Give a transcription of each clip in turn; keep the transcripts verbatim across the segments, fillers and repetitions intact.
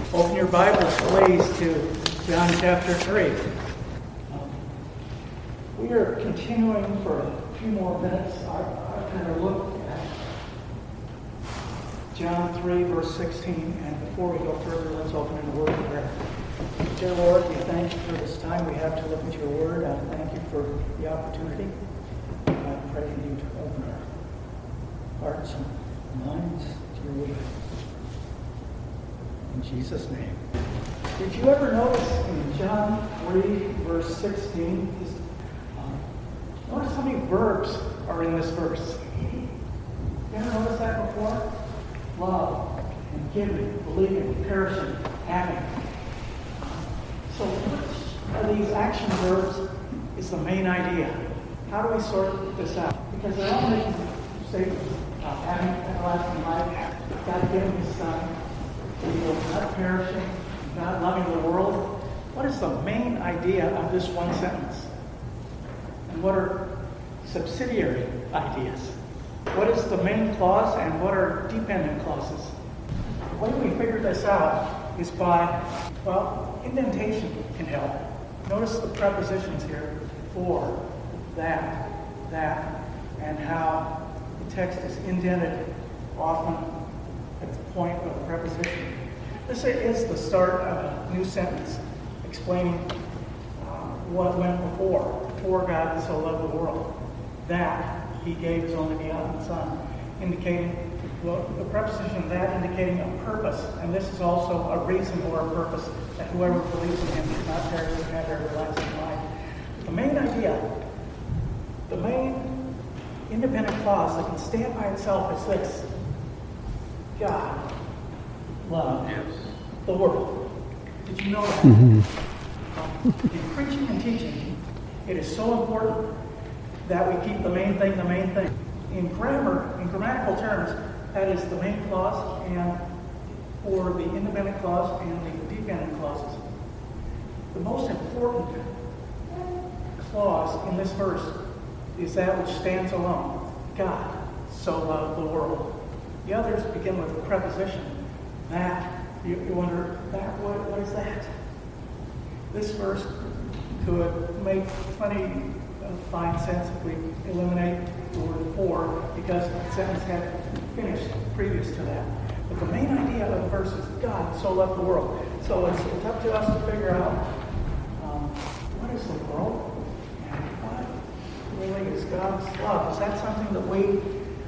Open your Bibles, please, to John chapter three. Um, we are continuing for a few more minutes. I, I kind of look at John three, verse sixteen, and before we go further, let's open in a word of prayer. Dear Lord, we thank you for this time we have to look at your word. I thank you for the opportunity. I pray for you to open our hearts and minds to your word. In Jesus' name. Did you ever notice in John three, verse sixteen, um, notice how many verbs are in this verse? You ever noticed that before? Love, and giving, believing, perishing, having. So which of these action verbs is the main idea? How do we sort this out? Because they're all making statements about having everlasting life, God giving His Son, not perishing, not loving the world. What is the main idea of this one sentence? And what are subsidiary ideas? What is the main clause and what are dependent clauses? The way we figure this out is by, well, indentation can help. Notice the prepositions here: for, that, that, and how the text is indented often at the point of the preposition. This is the start of a new sentence explaining uh, what went before. For God so loved the world, that He gave His only begotten Son, indicating, well, the preposition that indicating a purpose, and this is also a reason or a purpose, that whoever believes in Him should not perish but have everlasting life. The main idea, the main independent clause that can stand by itself is this: God loved yes. the world. Did you know that? Mm-hmm. Um, in preaching and teaching, it is so important that we keep the main thing the main thing. In grammar, in grammatical terms, that is the main clause, and or the independent clause and the dependent clauses. The most important clause in this verse is that which stands alone. God so loved the world. The others begin with a preposition. That, you, you wonder, that what, what is that? This verse could make plenty of fine sense if we eliminate the word for, because the sentence had finished previous to that. But the main idea of the verse is God so loved the world. So it's, it's up to us to figure out um, what is the world and what really is God's love. Is that something that we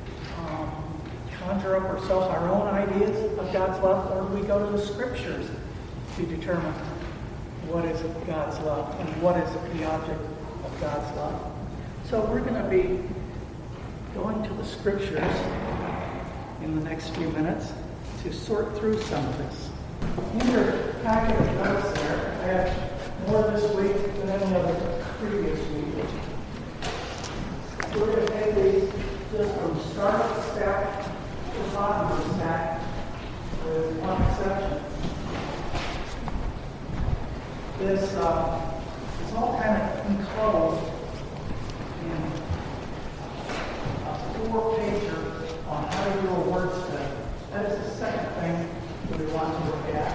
conjure up ourselves our own ideas of God's love, or do we go to the Scriptures to determine what is God's love and what is the object of God's love? So we're going to be going to the Scriptures in the next few minutes to sort through some of this. In your packet of notes there, I have more this week than any other previous week. We're going to take these just from start to stack to the bottom of the stack, with one exception. This uh, is all kind of enclosed in a four-pager on how to do a word study. That is the second thing that we want to look at,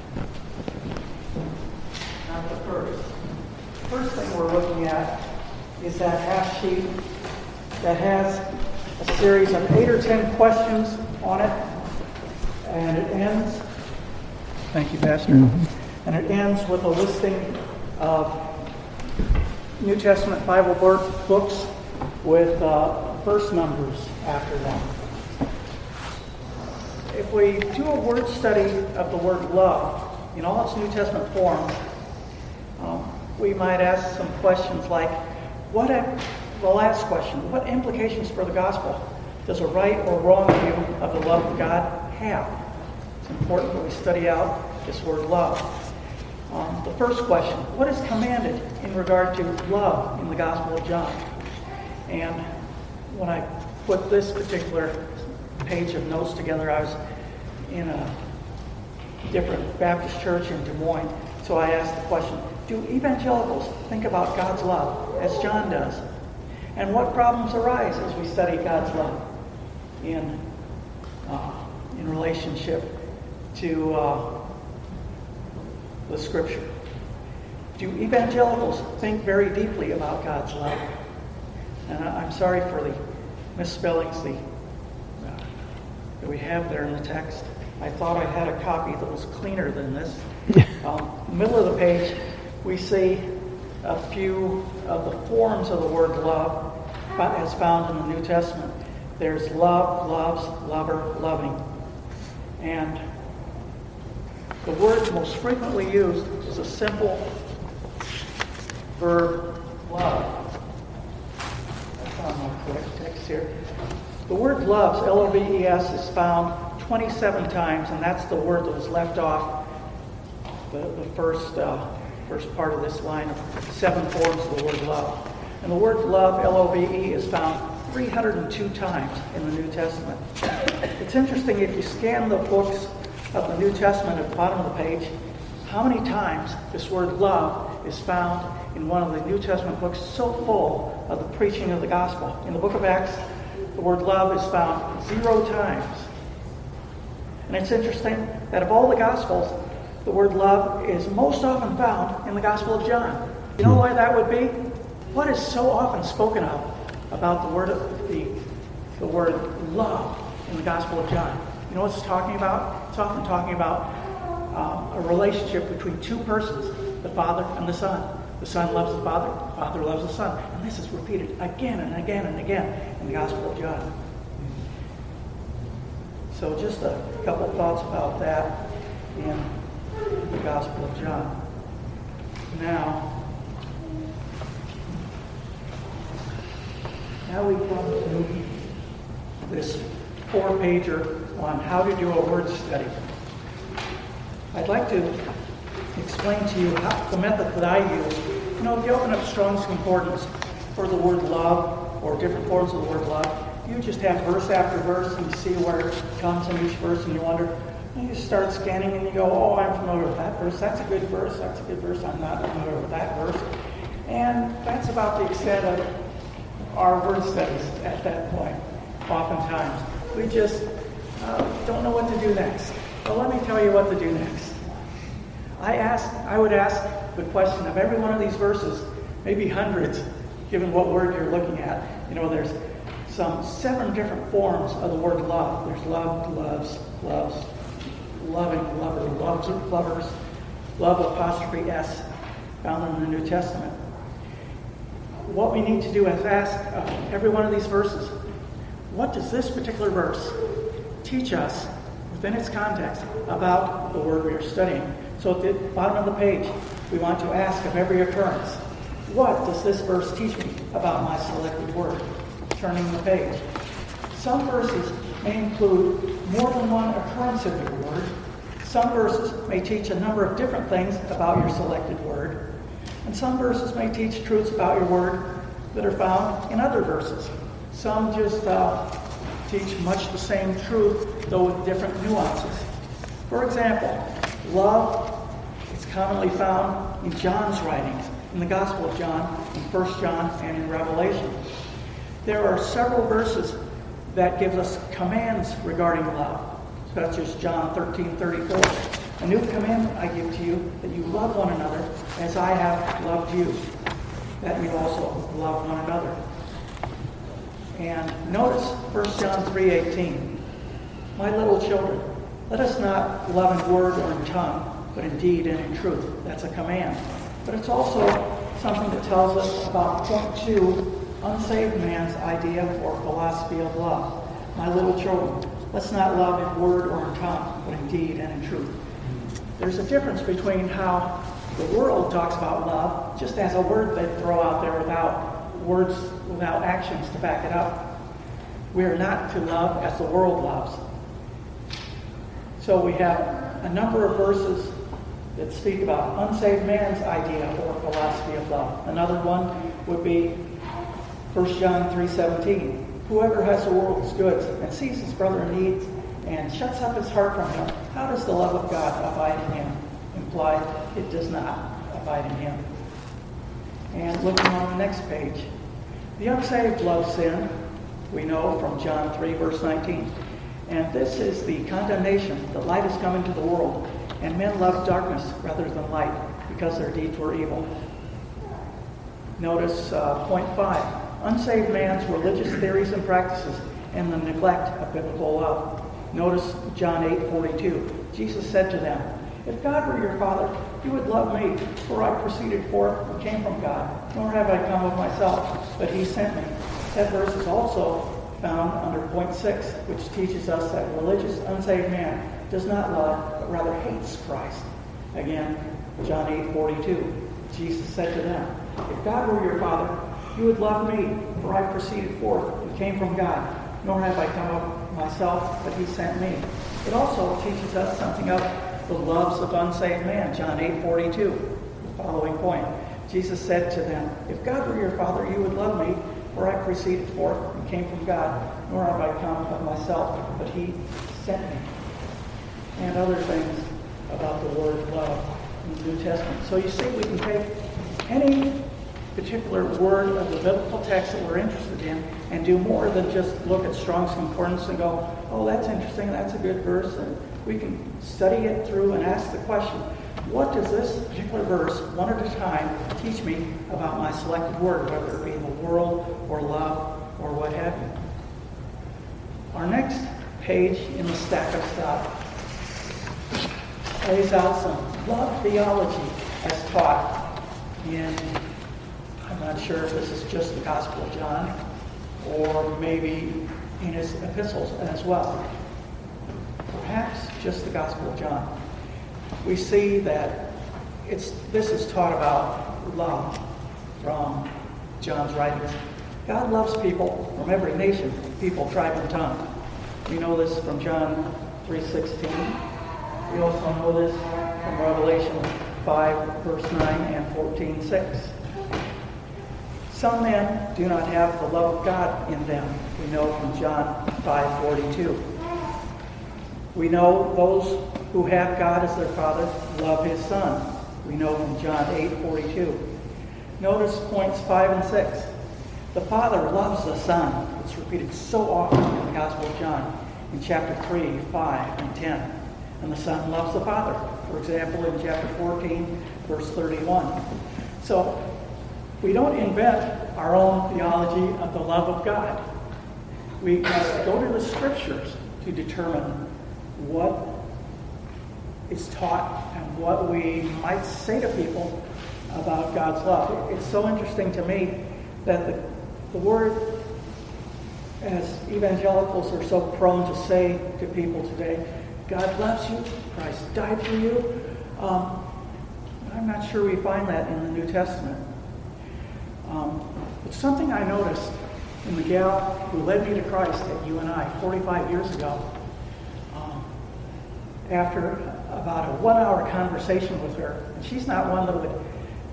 not the first. The first thing we're looking at is that half sheet that has a series of eight or ten questions on it, and it ends, thank you, Pastor, mm-hmm. and it ends with a listing of New Testament Bible books with uh, verse numbers after them. If we do a word study of the word love in all its New Testament forms, um, we might ask some questions like, what if, the last question, what implications for the gospel does a right or wrong view of the love of God have? It's important that we study out this word love. Um, the first question, what is commanded in regard to love in the Gospel of John? And when I put this particular page of notes together, I was in a different Baptist church in Des Moines, so I asked the question, do evangelicals think about God's love as John does? And what problems arise as we study God's love in uh, in relationship to uh, the Scripture. Do evangelicals think very deeply about God's love? And I'm sorry for the misspellings the, uh, that we have there in the text. I thought I had a copy that was cleaner than this. Um, middle of the page, we see a few of the forms of the word love as found in the New Testament. There's love, loves, lover, loving. And the word most frequently used is a simple verb, love. That's on my correct text here. The word loves, L O V E S, is found twenty-seven times, and that's the word that was left off the, the first uh, first part of this line of seven forms of the word love. And the word love, L O V E, is found three hundred two times in the New Testament. It's interesting, if you scan the books of the New Testament at the bottom of the page, how many times this word love is found in one of the New Testament books so full of the preaching of the gospel. In the book of Acts, the word love is found zero times. And it's interesting that of all the gospels, the word love is most often found in the Gospel of John. You know why that would be? What is so often spoken of about the word of the, the word love in the Gospel of John? You know what it's talking about? It's often talking about um, a relationship between two persons, the Father and the Son. The Son loves the Father, the Father loves the Son. And this is repeated again and again and again in the Gospel of John. So just a couple thoughts about that in the Gospel of John. Now, now we come to this four-pager on how to do a word study. I'd like to explain to you how, the method that I use. You know, if you open up Strong's Concordance for the word love, or different forms of the word love, you just have verse after verse, and you see where it comes in each verse, and you wonder, and you start scanning, and you go, oh, I'm familiar with that verse, that's a good verse, that's a good verse, I'm not familiar with that verse. And that's about the extent of our word studies at that point, oftentimes. We just uh, don't know what to do next. Well, let me tell you what to do next. I ask, I would ask the question of every one of these verses, maybe hundreds, given what word you're looking at. You know, there's some seven different forms of the word love. There's love, loves, loves, loving, lover, loves, lovers, love apostrophe S, found in the New Testament. What we need to do is ask uh, every one of these verses, what does this particular verse teach us within its context about the word we are studying? So at the bottom of the page, we want to ask of every occurrence, what does this verse teach me about my selected word? Turning the page. Some verses may include more than one occurrence of your word. Some verses may teach a number of different things about your selected word. And some verses may teach truths about your word that are found in other verses. Some just uh, teach much the same truth, though with different nuances. For example, love is commonly found in John's writings, in the Gospel of John, in First John, and in Revelation. There are several verses that give us commands regarding love, such as John thirteen thirty-four. A new commandment I give to you, that you love one another as I have loved you, that you also love one another. And notice First John three eighteen. My little children, let us not love in word or in tongue, but in deed and in truth. That's a command. But it's also something that tells us about point two, unsaved man's idea or philosophy of love. My little children, let's not love in word or in tongue, but in deed and in truth. There's a difference between how the world talks about love, just as a word they throw out there without words, without actions to back it up. We are not to love as the world loves. So we have a number of verses that speak about unsaved man's idea or philosophy of love. Another one would be First John three seventeen. Whoever has the world's goods and sees his brother in need and shuts up his heart from him, how does the love of God abide in him? Implied, it does not abide in him. And looking on the next page, the unsaved love sin, we know from John three, verse nineteen. And this is the condemnation that light has come into the world, And men loved darkness rather than light because their deeds were evil. Notice uh, point five. Unsaved man's religious theories and practices and the neglect of biblical love. Notice John eight forty-two. Jesus said to them, "If God were your Father, you would love me, for I proceeded forth and came from God, nor have I come of myself, but he sent me." That verse is also found under point six, which teaches us that religious unsaved man does not love, but rather hates Christ. Again, John eight forty-two. Jesus said to them, "If God were your Father, you would love me, for I proceeded forth and came from God, nor have I come of myself, but he sent me." It also teaches us something of the loves of unsaved man. John eight forty-two, the following point. Jesus said to them, "If God were your Father, you would love me, for I proceeded forth and came from God, nor have I come of myself, but he sent me." And other things about the word love in the New Testament. So you see, we can take any particular word of the biblical text that we're interested in and do more than just look at Strong's Concordance and go, "Oh, that's interesting, that's a good verse." And we can study it through and ask the question, what does this particular verse, one at a time, teach me about my selected word, whether it be the world or love or what have you? Our next page in the stack of stuff lays out some love theology as taught in, I'm not sure if this is just the Gospel of John or maybe in his epistles as well. Perhaps just the Gospel of John. We see that it's this is taught about love from John's writings. God loves people from every nation, people, tribe, and tongue. We know this from John three sixteen. We also know this from Revelation five, verse nine, and fourteen six. Some men do not have the love of God in them. We know from John five forty-two. We know those who have God as their Father love his Son. We know from John eight forty-two. Notice points five and six. The Father loves the Son. It's repeated so often in the Gospel of John in chapter three, five, and ten. And the Son loves the Father. For example, in chapter fourteen, verse thirty-one. So we don't invent our own theology of the love of God. We must go to the Scriptures to determine what is taught and what we might say to people about God's love. It's so interesting to me that the, the word, as evangelicals are so prone to say to people today, God loves you, Christ died for you. Um, I'm not sure we find that in the New Testament. Um, but something I noticed in the gal who led me to Christ at U N I forty-five years ago, um, after about a one-hour conversation with her, and she's not one that would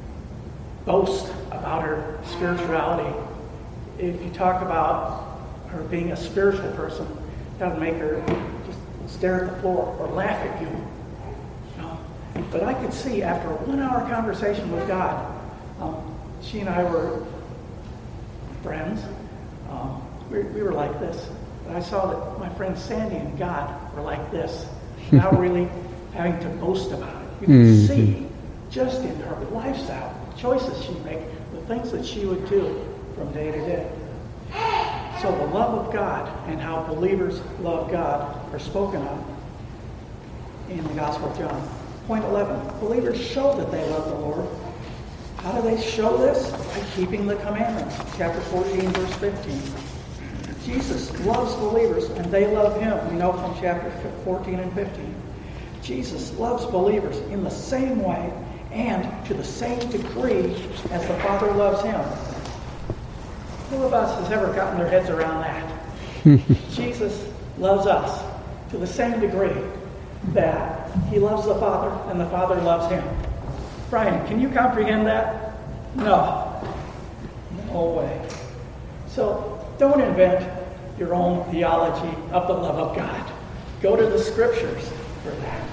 boast about her spirituality. If you talk about her being a spiritual person, that would make her just stare at the floor or laugh at you. you know? But I could see after a one-hour conversation with God, um, she and I were friends. Um, we, we were like this. But I saw that my friends Sandy and God were like this, not really having to boast about it. You could mm-hmm. see just in her lifestyle, the choices she'd make, the things that she would do from day to day. So the love of God and how believers love God are spoken of in the Gospel of John. Point eleven, believers show that they love the Lord. How do they show this? By keeping the commandments. Chapter fourteen, verse fifteen. Jesus loves believers and they love him. We know from chapter fourteen and fifteen. Jesus loves believers in the same way and to the same degree as the Father loves him. Who of us has ever gotten their heads around that? Jesus loves us to the same degree that he loves the Father and the Father loves him. Brian, can you comprehend that? No. No way. So don't invent your own theology of the love of God. Go to the Scriptures for that.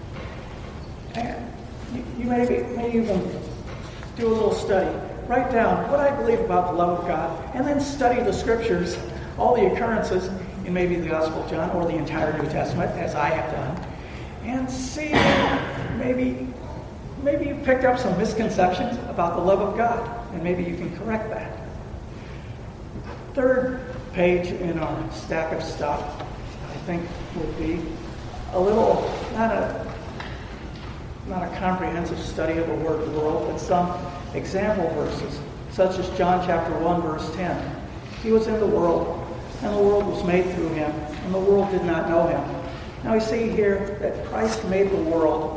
And you, you maybe may even do a little study. Write down what I believe about the love of God, and then study the Scriptures, all the occurrences in maybe the Gospel of John or the entire New Testament, as I have done, and see maybe, maybe you picked up some misconceptions about the love of God, and maybe you can correct that. Third page in our stack of stuff, I think, would be a little, not a, not a comprehensive study of the word world, but some example verses, such as John chapter one, verse ten. He was in the world, and the world was made through him, and the world did not know him. Now we see here that Christ made the world.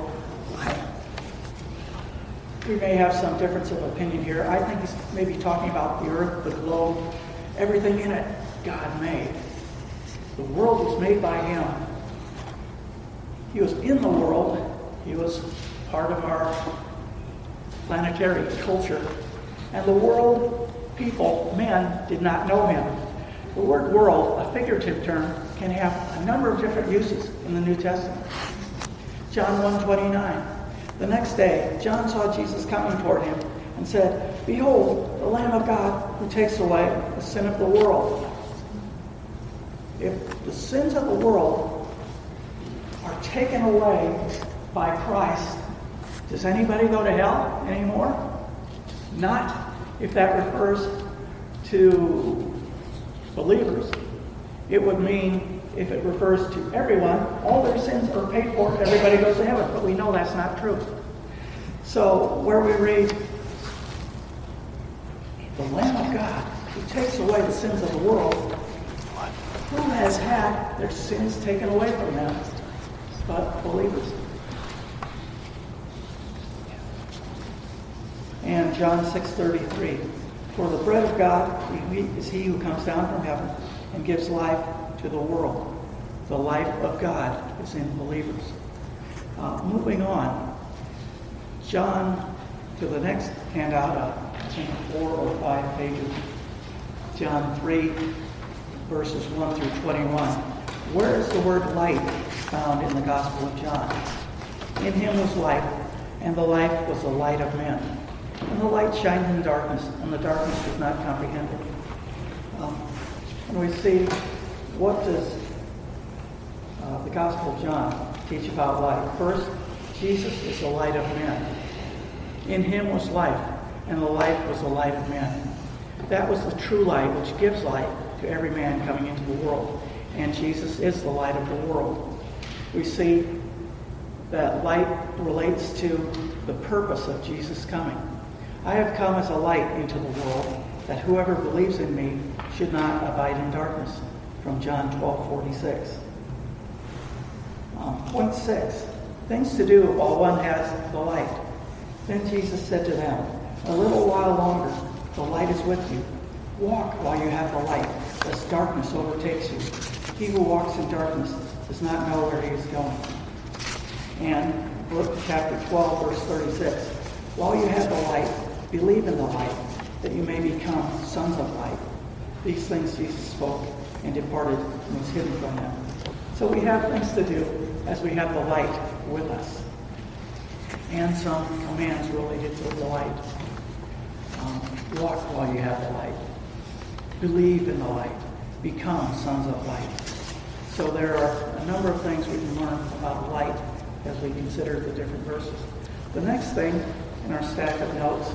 We may have some difference of opinion here. I think he's maybe talking about the earth, the globe, everything in it God made. The world was made by him. He was in the world. He was part of our planetary culture. And the world, people, men, did not know him. The word world, a figurative term, can have a number of different uses in the New Testament. John one twenty-nine. The next day, John saw Jesus coming toward him and said, "Behold, the Lamb of God who takes away the sin of the world." If the sins of the world are taken away by Christ, does anybody go to hell anymore? Not if that refers to believers. It would mean if it refers to everyone, all their sins are paid for, everybody goes to heaven. But we know that's not true. So where we read, the Lamb of God who takes away the sins of the world, who has had their sins taken away from them but believers? And John six thirty-three, for the bread of God is he who comes down from heaven and gives life to the world. The life of God is in believers. Uh, moving on, John, to the next handout, uh, I think four or five pages, John three, verses one through twenty-one. Where is the word light found in the Gospel of John? In him was life, and the life was the light of men. And the light shines in darkness, and the darkness does not comprehend it. Um, and we see, what does uh, the Gospel of John teach about light? First, Jesus is the light of men. In him was life, and the life was the light of men. That was the true light which gives light to every man coming into the world. And Jesus is the light of the world. We see that light relates to the purpose of Jesus' coming. I have come as a light into the world, that whoever believes in me should not abide in darkness. From John twelve forty-six. Um, point six. Things to do while one has the light. Then Jesus said to them, a little while longer, the light is with you. Walk while you have the light, lest darkness overtakes you. He who walks in darkness does not know where he is going. And Luke chapter twelve, verse thirty-six. While you have the light, believe in the light, that you may become sons of light. These things Jesus spoke and departed and was hidden from them. So we have things to do as we have the light with us. And some commands related to the light. Um, walk while you have the light. Believe in the light. Become sons of light. So there are a number of things we can learn about light as we consider the different verses. The next thing in our stack of notes,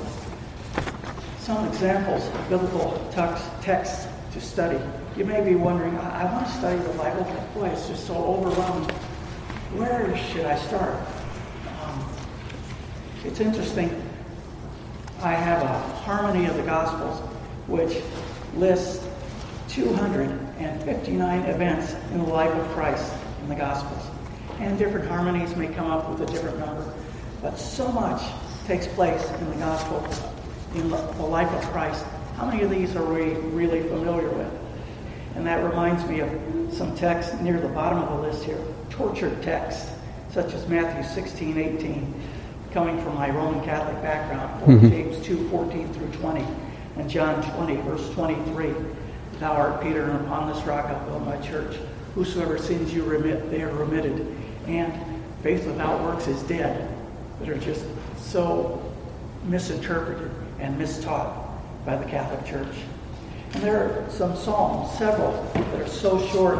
some examples of biblical texts to study. You may be wondering, I, I want to study the Bible, but boy, it's just so overwhelming. Where should I start? Um, it's interesting. I have a Harmony of the Gospels, which lists two hundred fifty-nine events in the life of Christ in the Gospels. And different harmonies may come up with a different number, but so much takes place in the Gospel, in the life of Christ. How many of these are we really familiar with? And that reminds me of some texts near the bottom of the list here, tortured texts, such as Matthew sixteen eighteen, coming from my Roman Catholic background, or mm-hmm. James two fourteen through twenty, and John twenty, verse twenty-three. Thou art Peter, and upon this rock I'll build my church. Whosoever sins you remit, they are remitted. And faith without works is dead. That are just so misinterpreted and mistaught by the Catholic Church. And there are some psalms, several, that are so short,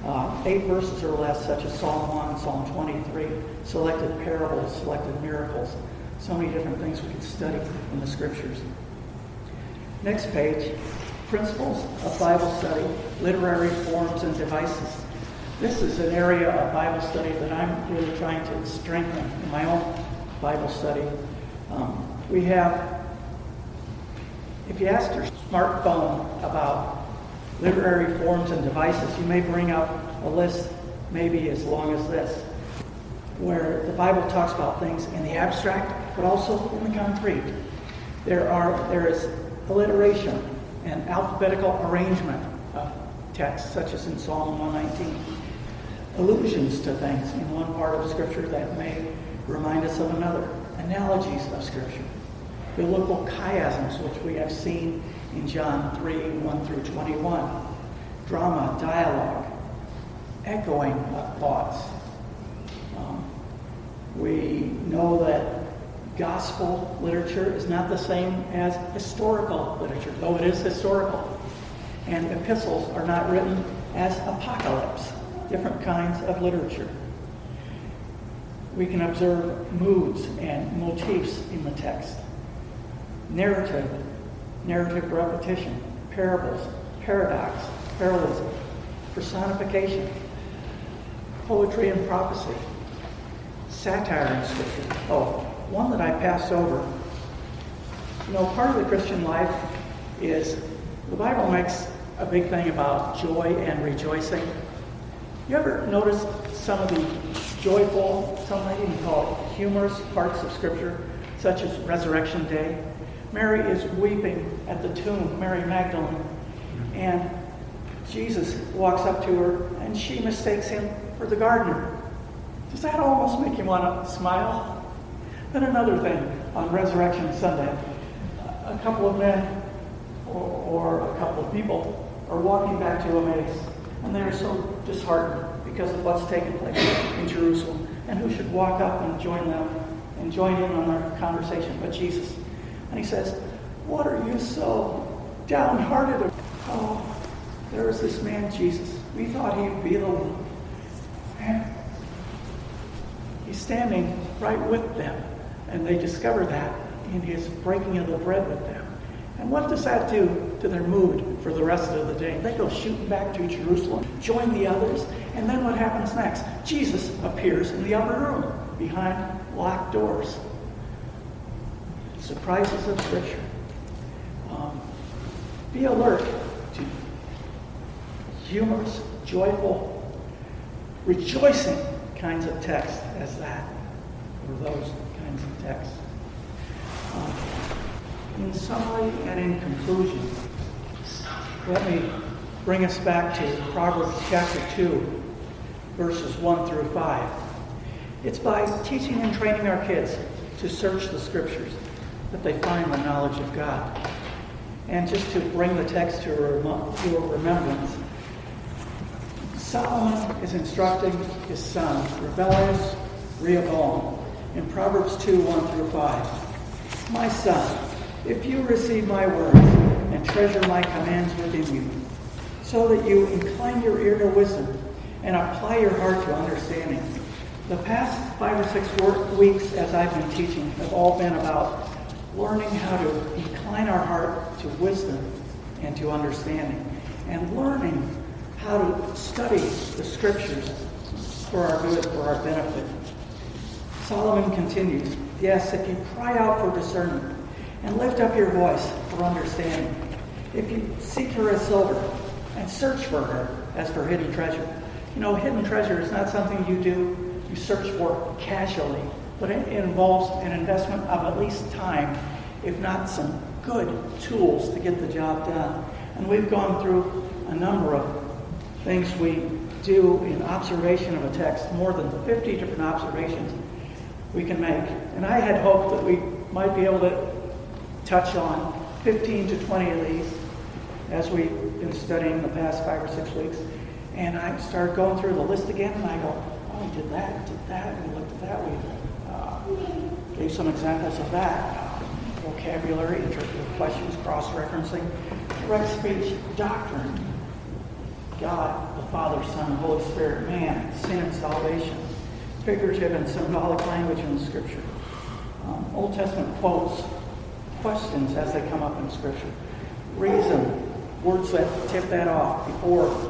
Uh, eight verses or less, such as Psalm one, Psalm twenty-three, selected parables, selected miracles. So many different things we can study in the Scriptures. Next page, principles of Bible study, literary forms and devices. This is an area of Bible study that I'm really trying to strengthen in my own Bible study. Um, we have, if you ask your smartphone about literary forms and devices, you may bring up a list maybe as long as this, where the Bible talks about things in the abstract, but also in the concrete. There are there is alliteration and alphabetical arrangement of texts, such as in Psalm one nineteen. Allusions to things in one part of Scripture that may remind us of another. Analogies of Scripture. Biblical chiasms, which we have seen in John three, one through twenty-one. Drama, dialogue, echoing of thoughts. Um, we know that gospel literature is not the same as historical literature, though it is historical. And epistles are not written as apocalypse, different kinds of literature. We can observe moods and motifs in the text. Narrative, narrative repetition, parables, paradox, parallelism, personification, poetry and prophecy, satire in Scripture. Oh, one that I passed over. You know, part of the Christian life is the Bible makes a big thing about joy and rejoicing. You ever notice some of the joyful, some might even call it humorous parts of Scripture, such as Resurrection Day? Mary is weeping at the tomb, Mary Magdalene, and Jesus walks up to her, and she mistakes him for the gardener. Does that almost make you want to smile? Then another thing, on Resurrection Sunday, a couple of men or, or a couple of people are walking back to Emmaus, and they're so disheartened because of what's taken place in Jerusalem, and who should walk up and join them and join in on their conversation but Jesus. And he says, "What are you so downhearted? Oh, there was this man, Jesus. We thought he'd be the one. And he's standing right with them. And they discover that in his breaking of the bread with them. And what does that do to their mood for the rest of the day? They go shooting back to Jerusalem, join the others, and then what happens next? Jesus appears in the upper room behind locked doors. Surprises of Scripture. Um, be alert to humorous, joyful, rejoicing kinds of text as that, or those kinds of texts. Um, in summary and in conclusion, let me bring us back to Proverbs chapter two, verses one through five. It's by teaching and training our kids to search the Scriptures that they find the knowledge of God. And just to bring the text to a, rem- to a remembrance, Solomon is instructing his son, rebellious Rehoboam, in Proverbs two, one through five. "My son, if you receive my words and treasure my commands within you, so that you incline your ear to wisdom and apply your heart to understanding." The past five or six work weeks as I've been teaching have all been about learning how to incline our heart to wisdom and to understanding, and learning how to study the Scriptures for our good, for our benefit. Solomon continues, "Yes, if you cry out for discernment and lift up your voice for understanding, if you seek her as silver and search for her as for hidden treasure." You know, hidden treasure is not something you do, you search for casually, but it involves an investment of at least time, if not some good tools to get the job done. And we've gone through a number of things we do in observation of a text, more than fifty different observations we can make. And I had hoped that we might be able to touch on fifteen to twenty of these as we've been studying the past five or six weeks. And I started going through the list again, and I go, oh, we did that, we did that, and we looked at that, we uh, gave some examples of that. Uh, vocabulary, interpretive questions, cross-referencing, correct speech, doctrine, God, the Father, Son, and Holy Spirit, man, sin and salvation, figurative and symbolic language in the Scripture, um, Old Testament quotes, questions as they come up in Scripture, reason, words that tip that off, before,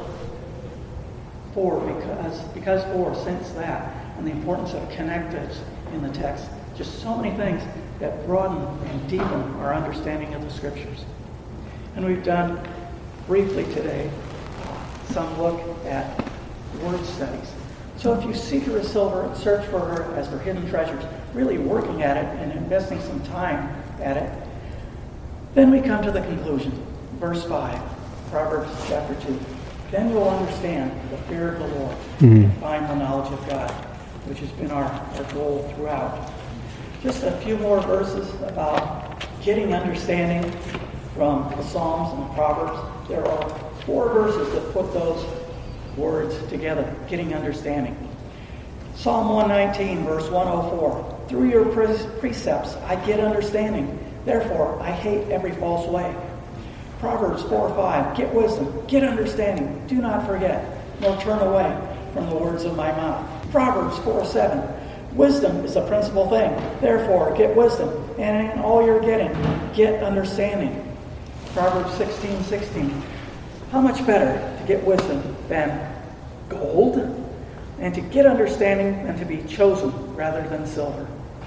for, because, because for, since that, and the importance of connectives in the text. Just so many things that broaden and deepen our understanding of the Scriptures. And we've done briefly today some look at word studies. So if you seek her as silver, search for her as for hidden treasures, really working at it and investing some time at it, then we come to the conclusion. Verse five, Proverbs chapter two. Then you'll understand the fear of the Lord mm-hmm. and find the knowledge of God, which has been our, our goal throughout. Just a few more verses about getting understanding from the Psalms and the Proverbs. There are four verses that put those words together, getting understanding. Psalm one nineteen, verse one oh four. Through your precepts I get understanding. Therefore I hate every false way. Proverbs four five. Get wisdom, get understanding. Do not forget, nor turn away from the words of my mouth. Proverbs four seven. Wisdom is a principal thing. Therefore get wisdom, and in all you're getting, get understanding. Proverbs sixteen sixteen. How much better to get wisdom than gold, and to get understanding than to be chosen rather than silver.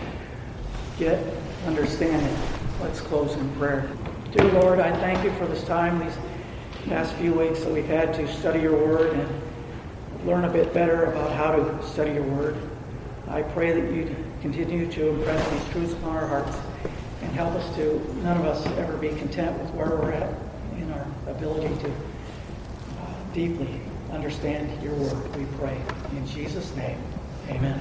Get understanding. Let's close in prayer. Dear Lord, I thank you for this time, these past few weeks that we've had to study your word and learn a bit better about how to study your word. I pray that you'd continue to impress these truths upon our hearts and help us to, none of us ever be content with where we're at in our ability to uh, deeply understand your word, we pray. In Jesus' name, amen.